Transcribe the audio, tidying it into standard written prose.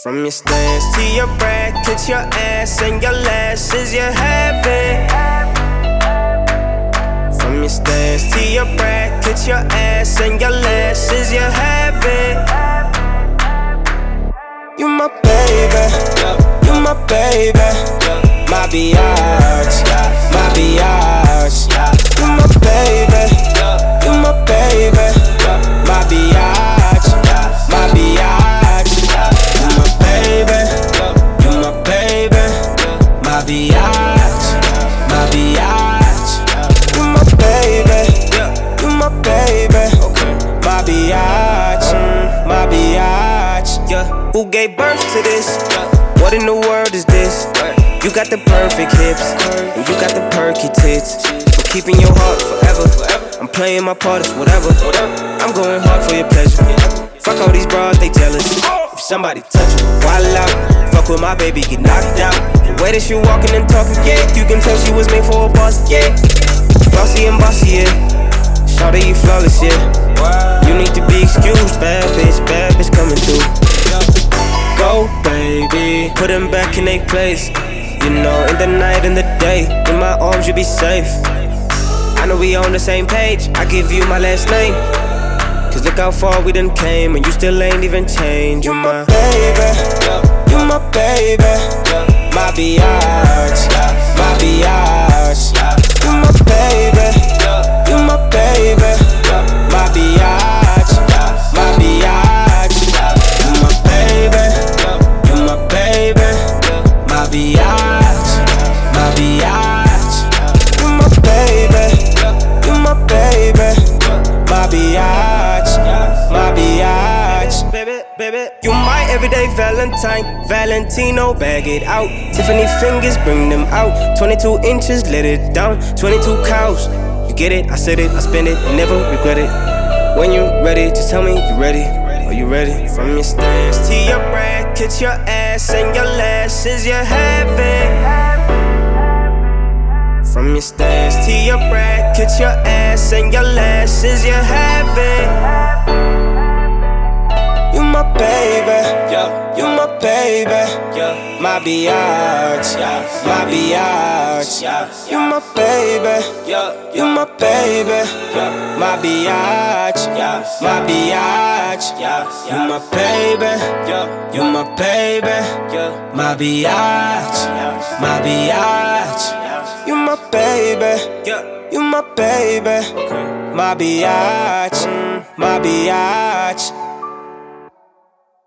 From your stance to your brackets, your ass and your lashes, you have it. From your stance to your brackets, your ass and your lashes, you have it. You my baby, you my baby, my biatch, my biatch. You my baby, you my baby, my biatch, my biatch. You my baby, you my baby, my biatch, my biatch. You my baby, you my baby, my biatch, my biatch. Yeah. Who gave birth to this? What in the world is this? You got the perfect hips, and you got the perky tits. I'm keeping your heart forever. I'm playing my part, it's whatever. I'm going hard for your pleasure. Fuck all these bras, they jealous. If somebody touch you, voila. Fuck with my baby, get knocked out. The way that she walking and talking, yeah, you can tell she was made for a boss, yeah. Flossy and bossy, yeah. Shawty, you flawless, yeah. You need to be excused, bad bitch coming through. Go, baby, put them back in their place. You know, in the night and the day, in my arms you be safe. I know we on the same page, I give you my last name. Cause look how far we done came, and you still ain't even changed. You my baby, you my baby, my biatch, my biatch. You my baby, you my baby, my biatch, my biatch. You my baby, you my baby, my biatch, my biatch. You my baby, you my baby, my biatch, my biatch. Baby, you my everyday Valentine, Valentino, bag it out. Tiffany fingers, bring them out. 22 inches, let it down. 22 cows, you get it, I said it, I spend it, never regret it. When you ready, just tell me you ready. Are you ready? From your stance to your brackets, your ass and your lashes, you have it. From your stance to your brackets, your ass and your lashes, you have it. You my baby, you my baby, my biatch, my biatch. You my baby, you my baby, my biatch, my biatch. You my baby, you my baby, my biatch, my biatch. You my baby, you my baby, my biatch, my biatch.